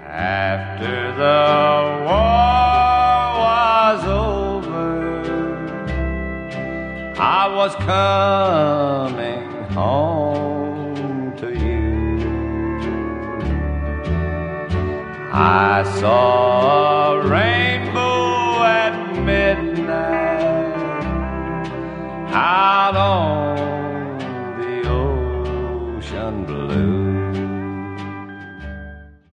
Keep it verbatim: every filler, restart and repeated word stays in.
After the war was over, I was coming home to you. I saw a rainbow at midnight out on the ocean blue.